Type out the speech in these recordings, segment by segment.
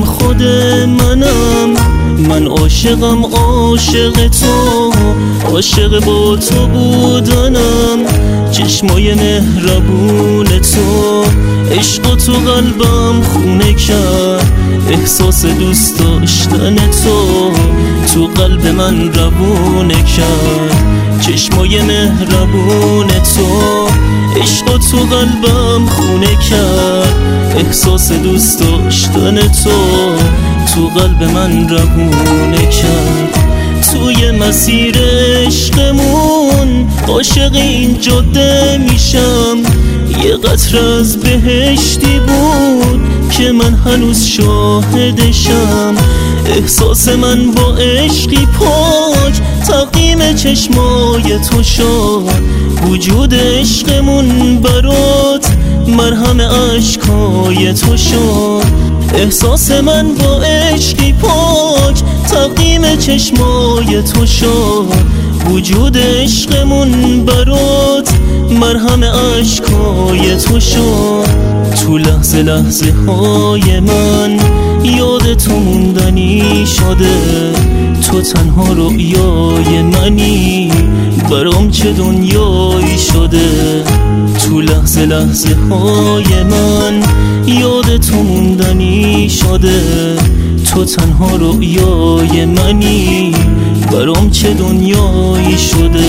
خود منم، من عاشقم عاشق تو، عاشق با تو بودنم. چشمای مهربون تو، عشق تو قلبم خونه کرد، احساس دوست داشتن تو قلب من روونه کرد. چشمای مهربون تو، عشق تو قلبم خونه کرد، احساس دوست داشتن تو قلب من روونه کرد. توی مسیر عشقمون عاشق این جاده میشم، یه قطره از بهشتی بود که من هنوز شاهدشم. احساس من با عشقی پاک تقدیم چشمای تو شد، وجود عشقمون برات مرهم اشکای تو شد. احساس من با عشقی پاک تقدیم چشمای تو شد، وجود عشقمون برات مرهم اشکای تو شد. تو لحظه لحظه های من یاد تو موندنی شده، تو تنها رویای منی، برام چه دنیایی شده. تو لحظه لحظه های من یاد تو موندنی شده، تو تنها رویای منی، برام چه دنیایی شده.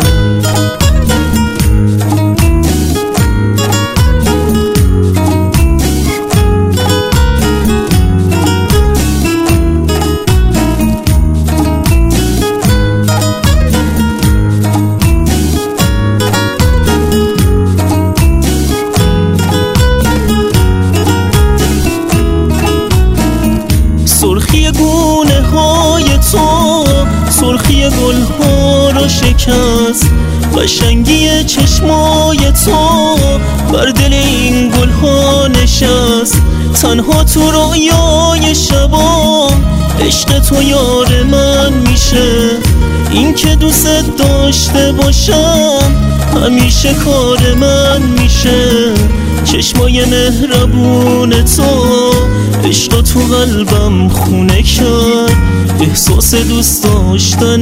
سرخی گونه های تو، سرخی گل ها رو شکست، قشنگی چشمای تو بر دل این گل ها نشست. تنها تو رویای شبا عشق تو یار من میشه، این که دوست داشته باشم همیشه کار من میشه. چشمای مهربون تو، عشق تو قلبم خونه کرد، احساس دوست داشتن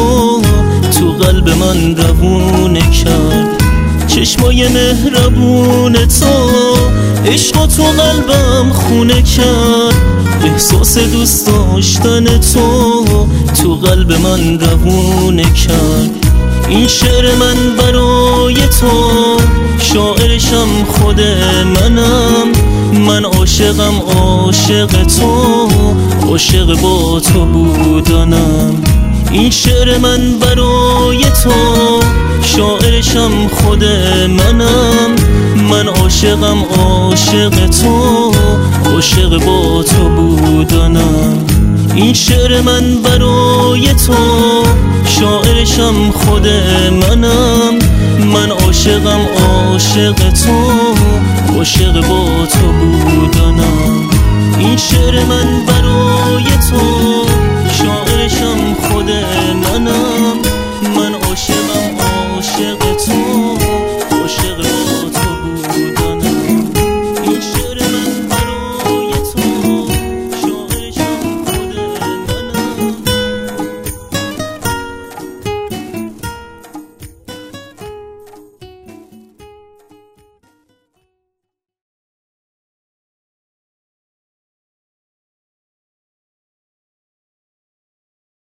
تو قلب من روونه کرد. چشمای مهربون تو، عشق تو قلبم خونه کرد، احساس دوست داشتن تو قلب من روونه کرد. این شعر من برای تو، شاعرشم خود منم، من عاشقم عاشق تو، عاشق با تو بودنم. این شعر من برای تو، شاعرشم خود منم، من عاشقم عاشق تو، عاشق با تو بودنم. این شعر من برای تو، شاعرشم خود منم، من عاشقم عاشق تو، عاشق با تو بودنم. این شعر من برای تو، شاعرشم خود منم، من عاشقم